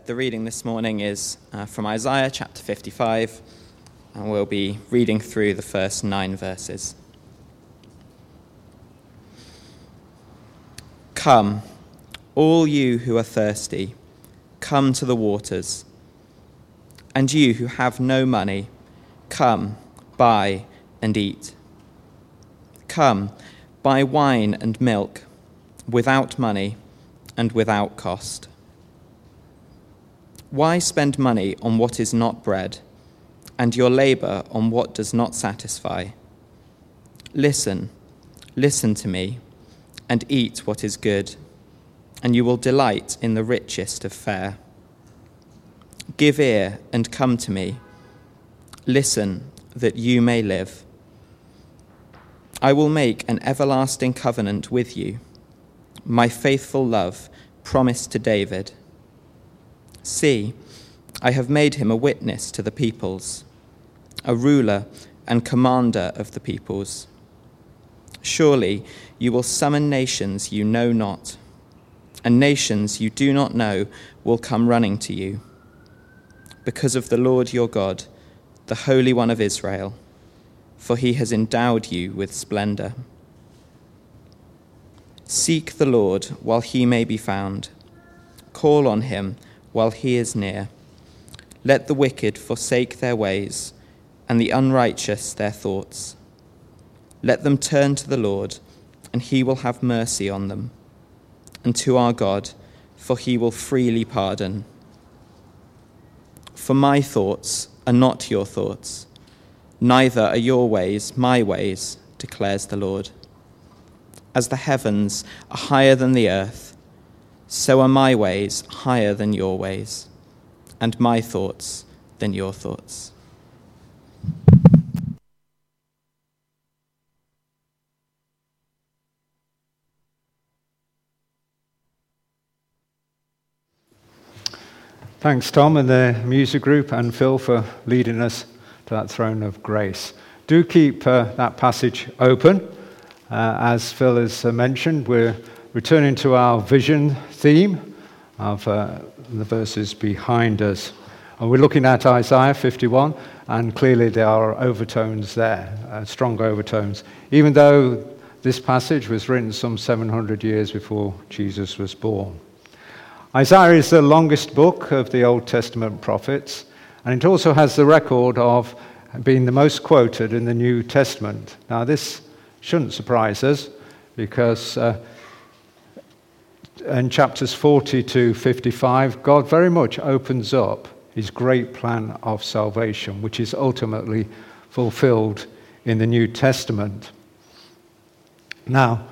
said, the reading this morning is from Isaiah chapter 55, and we'll be reading through the first 9 verses. Come, all you who are thirsty, come to the waters. And you who have no money, come, buy and eat. Come, buy wine and milk, without money and without cost. Why spend money on what is not bread, and your labor on what does not satisfy? Listen to me, and eat what is good, and you will delight in the richest of fare. Give ear and come to me. Listen, that you may live. I will make an everlasting covenant with you, my faithful love promised to David. See, I have made him a witness to the peoples, a ruler and commander of the peoples. Surely you will summon nations you know not, and nations you do not know will come running to you, because of the Lord your God, the Holy One of Israel, for he has endowed you with splendor. Seek the Lord while he may be found. Call on him while he is near. Let the wicked forsake their ways, and the unrighteous their thoughts. Let them turn to the Lord, and he will have mercy on them, and to our God, for he will freely pardon. For my thoughts are not your thoughts, neither are your ways my ways, declares the Lord. As the heavens are higher than the earth, so are my ways higher than your ways, and my thoughts than your thoughts. Thanks, Tom and the music group, and Phil for leading us to that throne of grace. Do keep that passage open. As Phil has mentioned, we're returning to our vision theme of the verses behind us. And we're looking at Isaiah 51, and clearly there are overtones there, strong overtones, even though this passage was written some 700 years before Jesus was born. Isaiah is the longest book of the Old Testament prophets, and it also has the record of being the most quoted in the New Testament. Now, this shouldn't surprise us, because in chapters 40 to 55, God very much opens up his great plan of salvation, which is ultimately fulfilled in the New Testament. Now,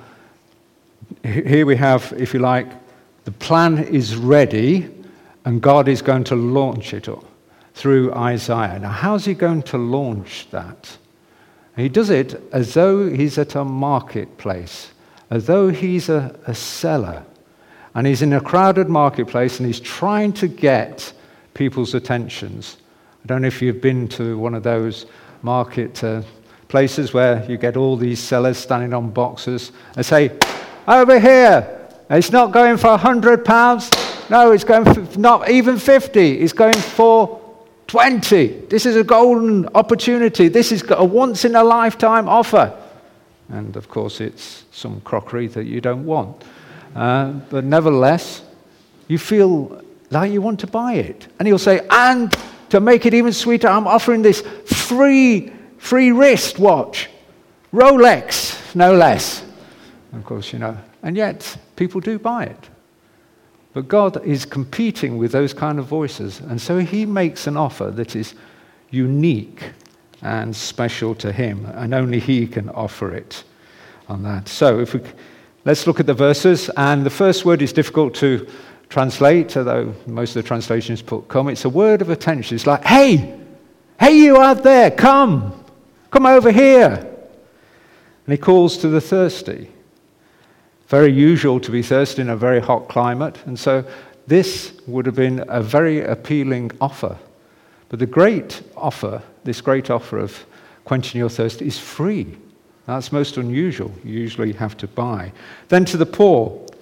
here we have, if you like, the plan is ready, and God is going to launch it through Isaiah. Now, how's he going to launch that? He does it as though he's at a marketplace, as though he's a seller. And he's in a crowded marketplace, and he's trying to get people's attentions. I don't know if you've been to one of those market places where you get all these sellers standing on boxes and say, over here, it's not going for £100. No, it's going for not even 50. It's going for 20. This is a golden opportunity. This is a once-in-a-lifetime offer. And, of course, it's some crockery that you don't want. But nevertheless, you feel like you want to buy it. And he'll say, and to make it even sweeter, I'm offering this free wristwatch. Rolex, no less. Of course, and yet people do buy it. But God is competing with those kind of voices, and so he makes an offer that is unique and special to him, and only he can offer it on that. So let's look at the verses, and the first word is difficult to translate, although most of the translations put come. It's a word of attention. It's like, hey you out there, come over here. And he calls to the thirsty. Very usual to be thirsty in a very hot climate, and so this would have been a very appealing offer. But the great offer, this great offer of quenching your thirst, is free. That's most unusual. You usually have to buy. Then to the poor,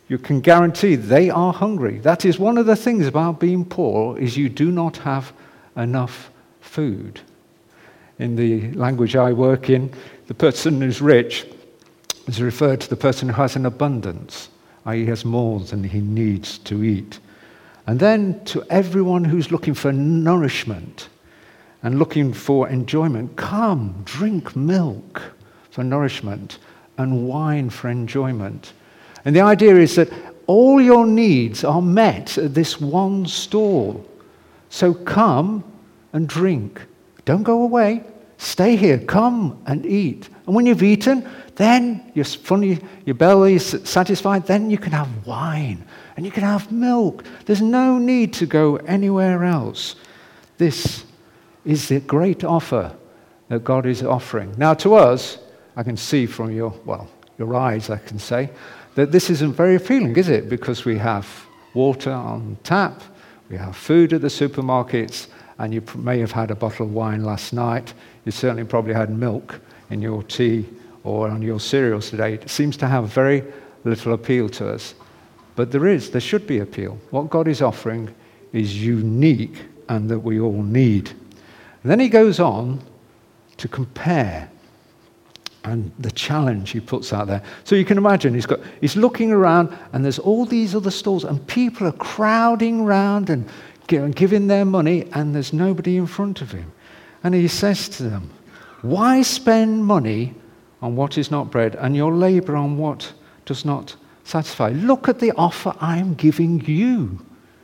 you can guarantee they are hungry. That is one of the things about being poor, is you do not have enough food. In the language I work in, the person who's rich is referred to the person who has an abundance, i.e. has more than he needs to eat. And then to everyone who's looking for nourishment and looking for enjoyment, come, drink milk for nourishment and wine for enjoyment. And the idea is that all your needs are met at this one stall. So come and drink. Don't go away. Stay here. Come and eat. And when you've eaten, then your belly is satisfied. Then you can have wine and you can have milk. There's no need to go anywhere else. This is the great offer that God is offering. Now to us, I can see from your eyes, I can say, that this isn't very appealing, is it? Because we have water on tap, we have food at the supermarkets, and you may have had a bottle of wine last night. You certainly probably had milk in your tea or on your cereals today. It seems to have very little appeal to us. But there should be appeal. What God is offering is unique and that we all need. And then he goes on to compare and the challenge he puts out there. So you can imagine he's looking around and there's all these other stalls and people are crowding around and giving their money and there's nobody in front of him. And he says to them, why spend money on what is not bread and your labor on what does not satisfy? Look at the offer I'm giving you.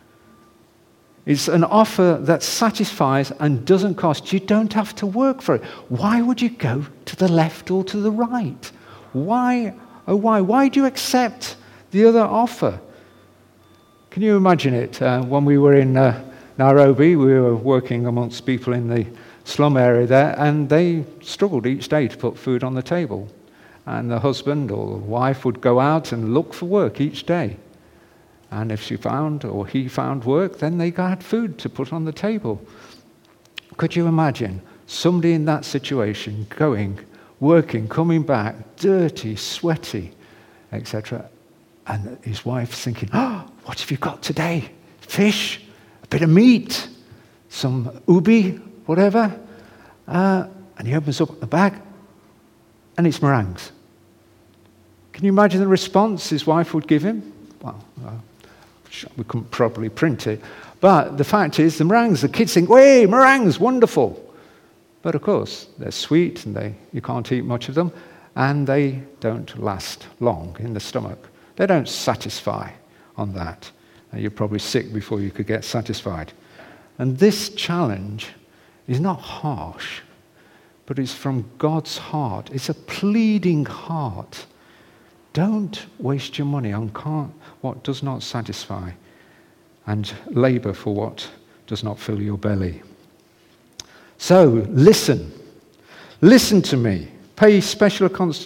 It's an offer that satisfies and doesn't cost. You don't have to work for it. Why would you go to the left or to the right? Why? Oh, why? Why do you accept the other offer? Can you imagine it? When we were in Nairobi, we were working amongst people in the slum area there, and they struggled each day to put food on the table. And the husband or the wife would go out and look for work each day. And if she found or he found work, then they had food to put on the table. Could you imagine somebody in that situation going, working, coming back, dirty, sweaty, etc., and his wife's thinking, what have you got today? Fish, a bit of meat, some ubi, whatever. And he opens up the bag, and it's meringues. Can you imagine the response his wife would give him? Well, we couldn't probably print it. But the fact is, the meringues, the kids think, hey, meringues, wonderful. But of course, they're sweet, and you can't eat much of them, and they don't last long in the stomach. They don't satisfy on that. And you're probably sick before you could get satisfied. And this challenge is not harsh, but it's from God's heart. It's a pleading heart. Don't waste your money on what does not satisfy and labor for what does not fill your belly. So, listen. Listen to me. Pay special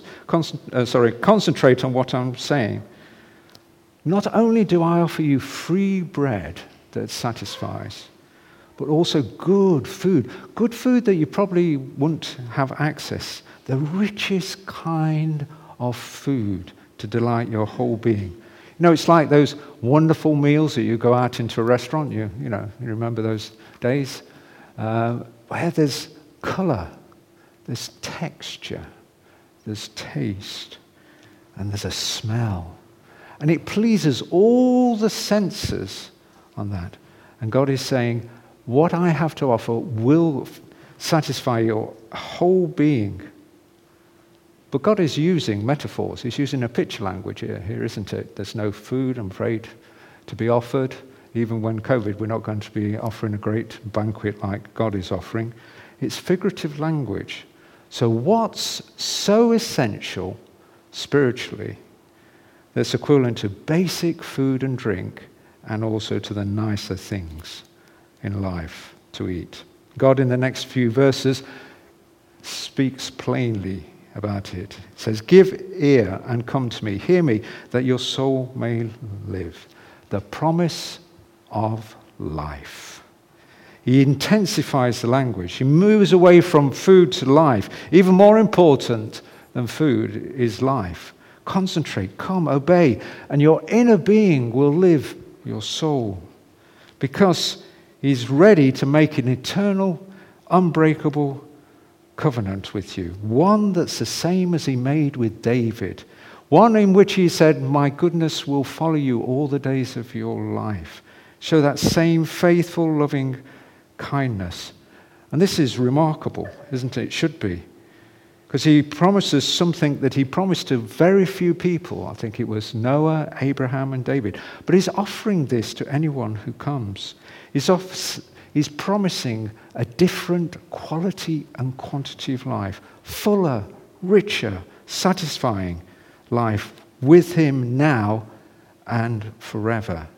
concentrate on what I'm saying. Not only do I offer you free bread that satisfies, but also good food that you probably wouldn't have access, the richest kind of food to delight your whole being. You know, it's like those wonderful meals that you go out into a restaurant, you remember those days, where there's colour, there's texture, there's taste, and there's a smell. And it pleases all the senses on that. And God is saying, what I have to offer will satisfy your whole being. But God is using metaphors. He's using a picture language here, isn't it? There's no food, I'm afraid, to be offered. Even when COVID, we're not going to be offering a great banquet like God is offering. It's figurative language. So what's so essential spiritually that's equivalent to basic food and drink and also to the nicer things in life to eat? God, in the next few verses, speaks plainly about it. It says, give ear and come to me. Hear me, that your soul may live. The promise of life. He intensifies the language. He moves away from food to life. Even more important than food is life. Concentrate, come, obey, and your inner being will live your soul. Because he's ready to make an eternal, unbreakable covenant with you. One that's the same as he made with David. One in which he said, my goodness will follow you all the days of your life. Show that same faithful, loving kindness. And this is remarkable, isn't it? It should be. Because he promises something that he promised to very few people. I think it was Noah, Abraham, and David. But he's offering this to anyone who comes. He's promising a different quality and quantity of life. Fuller, richer, satisfying life with him now and forever.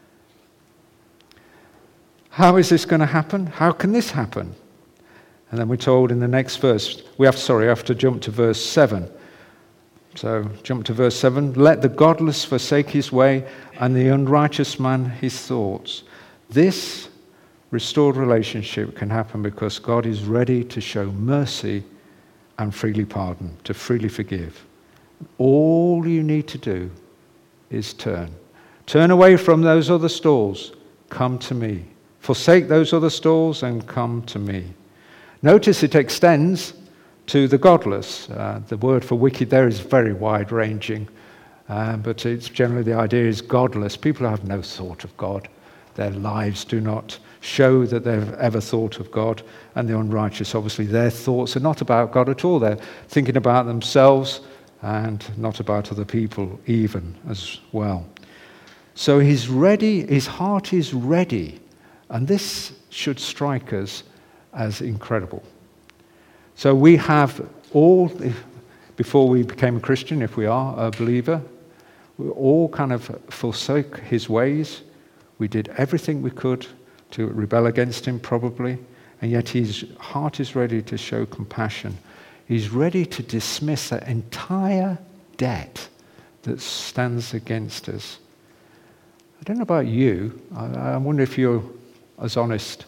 How is this going to happen? How can this happen? And then we're told in the next verse, we have to jump to verse 7. So jump to verse 7. Let the godless forsake his way and the unrighteous man his thoughts. This restored relationship can happen because God is ready to show mercy and freely pardon, to freely forgive. All you need to do is turn. Turn away from those other stalls. Come to me. Forsake those other stalls and come to me. Notice it extends to the godless. The word for wicked there is very wide-ranging, but it's generally the idea is godless. People have no thought of God. Their lives do not show that they've ever thought of God. And the unrighteous, obviously, their thoughts are not about God at all. They're thinking about themselves and not about other people even as well. So he's ready, his heart is ready. And this should strike us as incredible. So we have all, before we became a Christian, if we are a believer, we all kind of forsook his ways. We did everything we could to rebel against him, probably, and yet his heart is ready to show compassion. He's ready to dismiss that entire debt that stands against us. I don't know about you. I wonder if you're as honest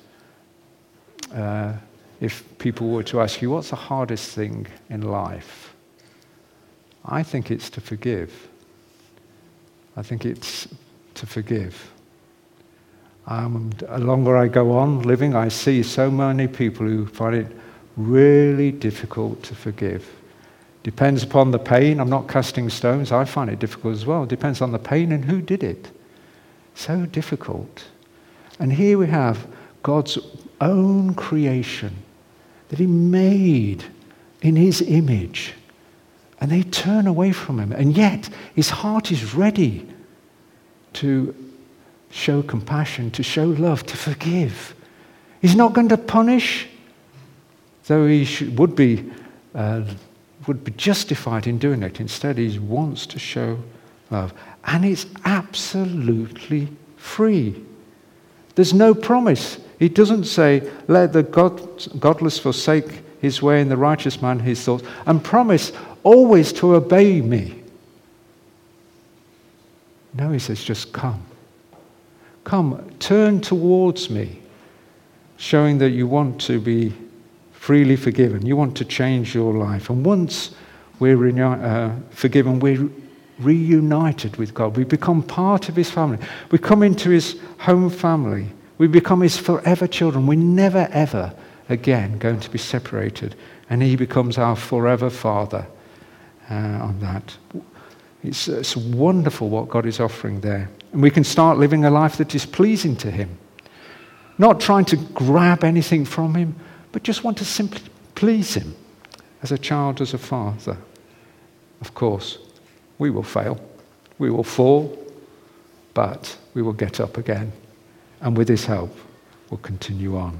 if people were to ask you, what's the hardest thing in life? I think it's to forgive. I think it's to forgive. The longer I go on living, I see so many people who find it really difficult to forgive. Depends upon the pain. I'm not casting stones. I find it difficult as well. It depends on the pain and who did it. So difficult. And here we have God's own creation that he made in his image. And they turn away from him. And yet his heart is ready to show compassion, to show love, to forgive. He's not going to punish, though he would be justified in doing it. Instead, he wants to show love. And it's absolutely free. There's no promise. He doesn't say, let the godless forsake his way and the righteous man his thoughts, and promise always to obey me. No, he says, just come. Come, turn towards me, showing that you want to be freely forgiven. You want to change your life. And once we're forgiven, we're reunited with God. We become part of his family. We come into his home family. We become his forever children. We're never, ever again going to be separated. And he becomes our forever Father on that. It's wonderful what God is offering there. And we can start living a life that is pleasing to him. Not trying to grab anything from him, but just want to simply please him as a child, as a father. Of course, we will fail. We will fall, but we will get up again. And with his help, we'll continue on.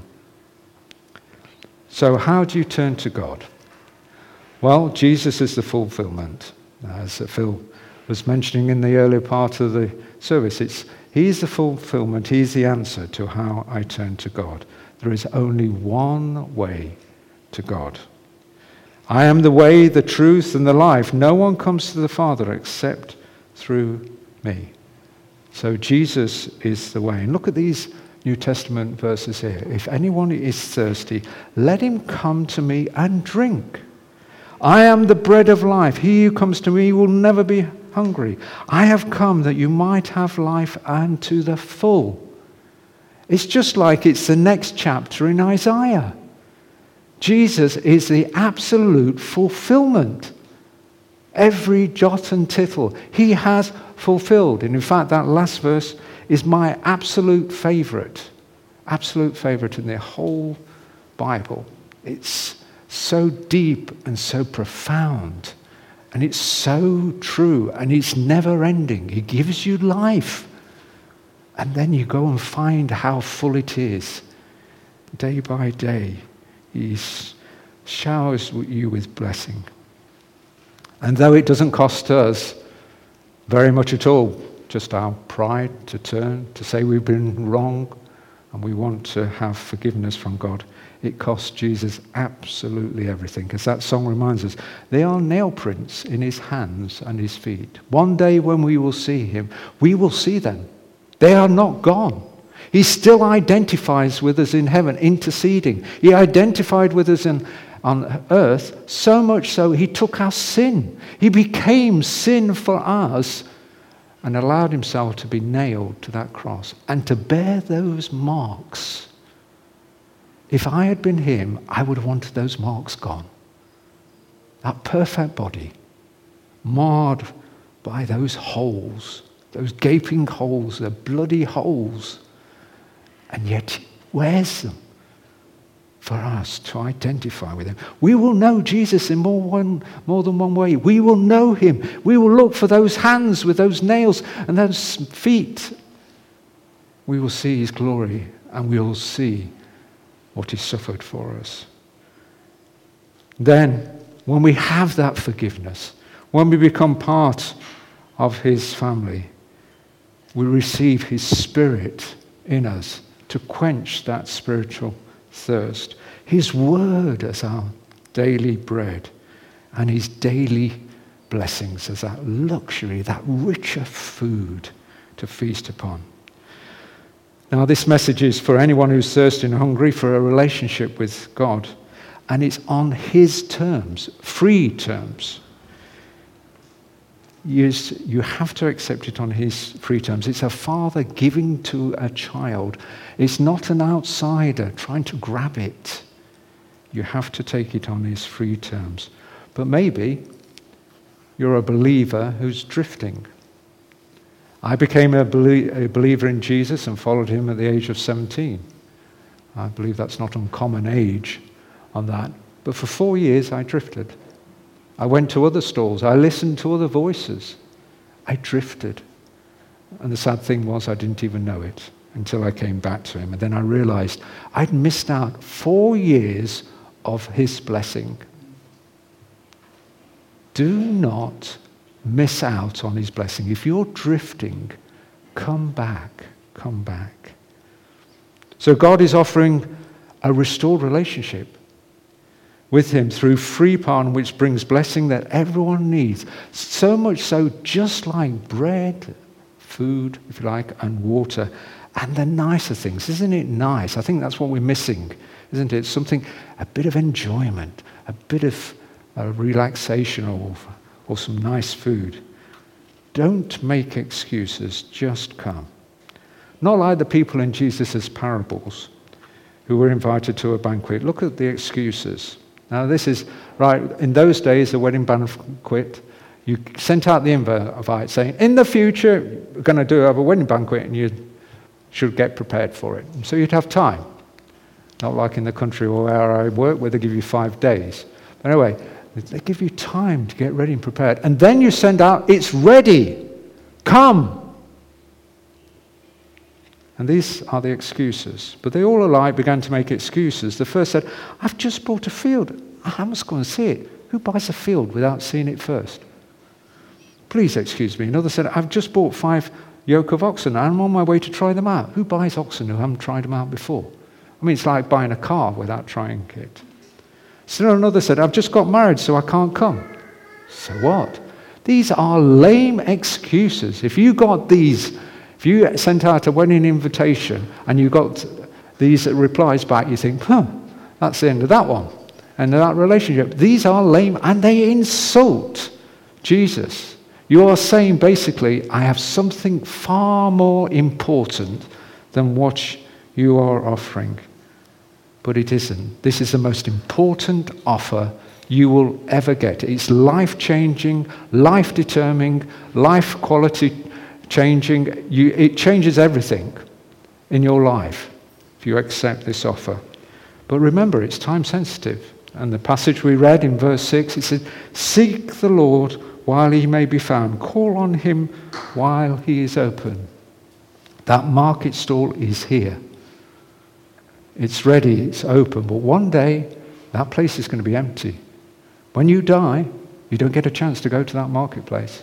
So how do you turn to God? Well, Jesus is the fulfillment. As Phil was mentioning in the earlier part of the service, he's the fulfillment, he's the answer to how I turn to God. There is only one way to God. I am the way, the truth, and the life. No one comes to the Father except through me. So Jesus is the way. And look at these New Testament verses here. If anyone is thirsty, let him come to me and drink. I am the bread of life. He who comes to me will never be hungry. I have come that you might have life and to the full. It's just like it's the next chapter in Isaiah. Jesus is the absolute fulfillment. Every jot and tittle he has fulfilled. And in fact, that last verse is my absolute favorite in the whole Bible. It's so deep and so profound, and it's so true, and it's never ending. He gives you life, and then you go and find how full it is. Day by day, he showers you with blessing. And though it doesn't cost us very much at all, just our pride to turn, to say we've been wrong, and we want to have forgiveness from God, it costs Jesus absolutely everything. As that song reminds us, they are nail prints in his hands and his feet. One day when we will see him, we will see them. They are not gone. He still identifies with us in heaven, interceding. He identified with us on earth, so much so he took our sin. He became sin for us and allowed himself to be nailed to that cross and to bear those marks. If I had been him, I would have wanted those marks gone. That perfect body, marred by those holes, those gaping holes, the bloody holes, and yet he wears them for us to identify with him. We will know Jesus in more than one way. We will know him. We will look for those hands with those nails and those feet. We will see his glory, and we will see what he suffered for us. Then, when we have that forgiveness, when we become part of his family, we receive his Spirit in us to quench that spiritual thirst. His word as our daily bread, and his daily blessings as that luxury, that richer food to feast upon. Now, this message is for anyone who's thirsty and hungry for a relationship with God, and it's on his terms, free terms. You have to accept it on his free terms. It's a father giving to a child. It's not an outsider trying to grab it. You have to take it on his free terms. But maybe you're a believer who's drifting. I became a believer in Jesus and followed him at the age of 17. I believe that's not uncommon age on that. But for 4 years I drifted. I went to other stalls. I listened to other voices. I drifted. And the sad thing was I didn't even know it until I came back to him. And then I realized I'd missed out 4 years of his blessing. Do not miss out on his blessing. If you're drifting, come back. Come back. So God is offering a restored relationship with him through free pardon, which brings blessing that everyone needs. So much so, just like bread, food, if you like, and water, and the nicer things. Isn't it nice? I think that's what we're missing, isn't it? Something, a bit of enjoyment, a bit of relaxation, or some nice food. Don't make excuses, just come. Not like the people in Jesus' parables who were invited to a banquet. Look at the excuses. Now this is, right, in those days, the wedding banquet, you sent out the invite saying, in the future, we're going to have a wedding banquet and you should get prepared for it. So you'd have time. Not like in the country where I work, where they give you 5 days. But anyway, they give you time to get ready and prepared. And then you send out, it's ready. Come. And these are the excuses. But they all alike began to make excuses. The first said, I've just bought a field. I must go and see it. Who buys a field without seeing it first? Please excuse me. Another said, I've just bought 5 yoke of oxen and I'm on my way to try them out. Who buys oxen who haven't tried them out before? I mean, it's like buying a car without trying it. Still another said, I've just got married, so I can't come. So what? These are lame excuses. If you sent out a wedding invitation and you got these replies back, you think, that's the end of that one. and that relationship. These are lame, and they insult Jesus. You are saying basically, I have something far more important than what you are offering. But it isn't. This is the most important offer you will ever get. It's life-changing, life-determining, life quality changing. It changes everything in your life if you accept this offer. But remember, it's time sensitive. And the passage we read in verse 6, it said, seek the Lord while he may be found. Call on him while he is open. That market stall is here. It's ready, it's open. But one day, that place is going to be empty. When you die, you don't get a chance to go to that marketplace.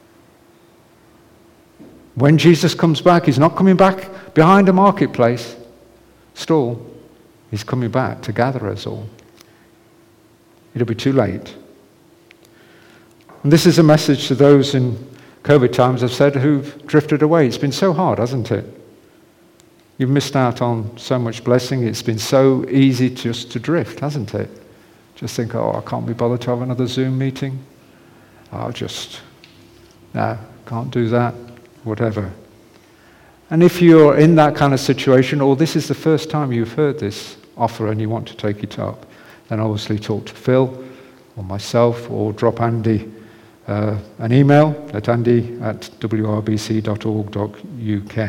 When Jesus comes back, he's not coming back behind a marketplace stall. He's coming back to gather us all. It'll be too late. And this is a message to those in COVID times, I've said, who've drifted away. It's been so hard, hasn't it? You've missed out on so much blessing. It's been so easy just to drift, hasn't it? Just think, I can't be bothered to have another Zoom meeting. Can't do that, whatever. And if you're in that kind of situation, or this is the first time you've heard this offer and you want to take it up, then obviously talk to Phil or myself, or drop Andy an email at andy@wrbc.org.uk.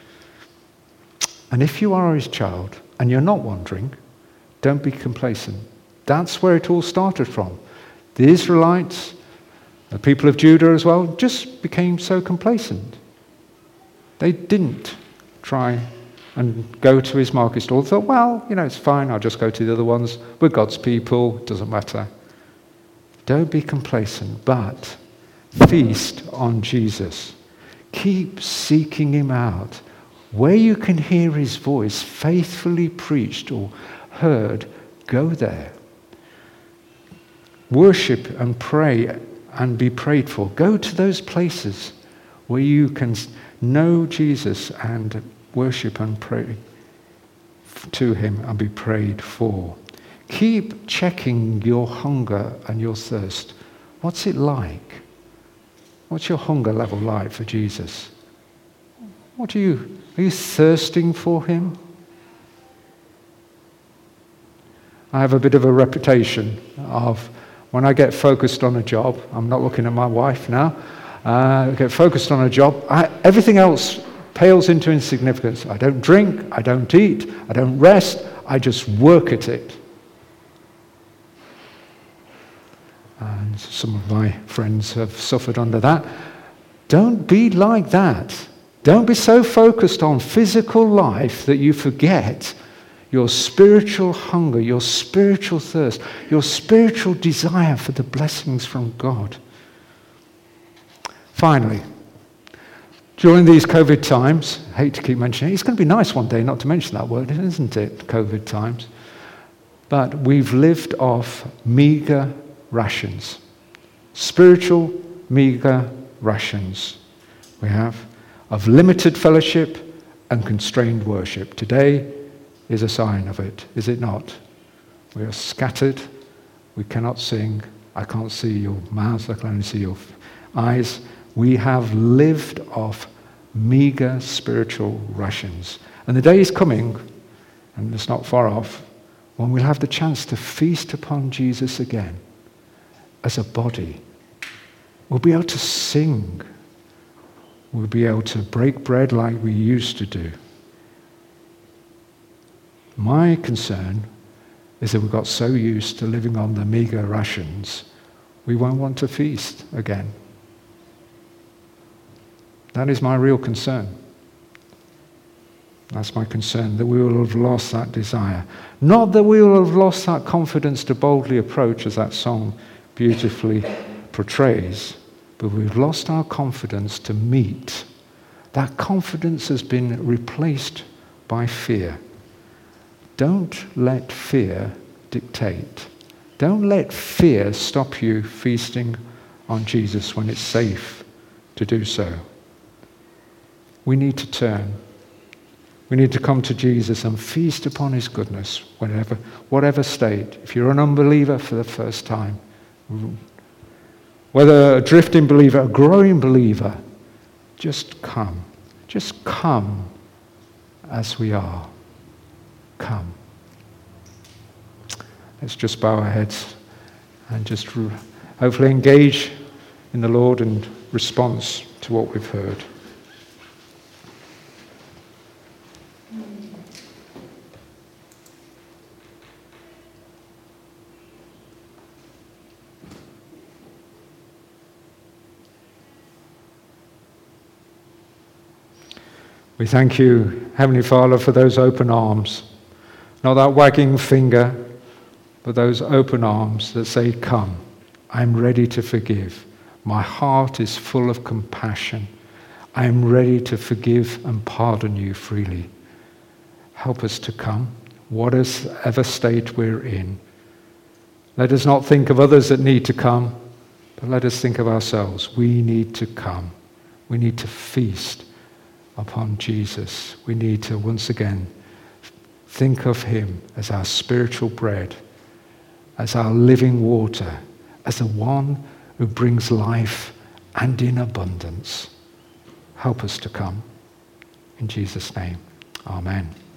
And if you are his child and you're not wandering, don't be complacent. That's where it all started from. The Israelites, the people of Judah as well, just became so complacent. They didn't try and go to his market stall. They thought, it's fine, I'll just go to the other ones. We're God's people, it doesn't matter. Don't be complacent, but feast on Jesus. Keep seeking him out. Where you can hear his voice faithfully preached or heard, go there. Worship and pray and be prayed for. Go to those places where you can know Jesus and worship and pray to him and be prayed for. Keep checking your hunger and your thirst. What's it like? What's your hunger level like for Jesus? Are you thirsting for him? I have a bit of a reputation of, when I get focused on a job, I'm not looking at my wife now, I get focused on a job, everything else pales into insignificance. I don't drink, I don't eat, I don't rest, I just work at it. And some of my friends have suffered under that. Don't be like that. Don't be so focused on physical life that you forget your spiritual hunger, your spiritual thirst, your spiritual desire for the blessings from God. Finally, during these COVID times, I hate to keep mentioning it, it's going to be nice one day not to mention that word, isn't it? COVID times. But we've lived off meager rations. Spiritual meager rations we have of limited fellowship and constrained worship. Today is a sign of it, is it not? We are scattered, we cannot sing, I can't see your mouths, I can only see your eyes. We have lived off meager spiritual rations. And the day is coming, and it's not far off, when we'll have the chance to feast upon Jesus again as a body. We'll be able to sing. We'll be able to break bread like we used to do. My concern is that we've got so used to living on the meager rations, we won't want to feast again. That is my real concern. That's my concern, that we will have lost that desire. Not that we will have lost that confidence to boldly approach, as that song beautifully portrays, but we've lost our confidence to meet. That confidence has been replaced by fear. Don't let fear dictate. Don't let fear stop you feasting on Jesus when it's safe to do so. We need to turn. We need to come to Jesus and feast upon his goodness, whatever state. If you're an unbeliever for the first time, whether a drifting believer, a growing believer, just come. Just come as we are. Come. Let's just bow our heads and just hopefully engage in the Lord in response to what we've heard. We thank you, Heavenly Father, for those open arms. Not that wagging finger, but those open arms that say, come, I'm ready to forgive. My heart is full of compassion. I am ready to forgive and pardon you freely. Help us to come, whatever state we're in. Let us not think of others that need to come, but let us think of ourselves. We need to come. We need to feast upon Jesus. We need to once again think of him as our spiritual bread, as our living water, as the one who brings life and in abundance. Help us to come. In Jesus' name, amen.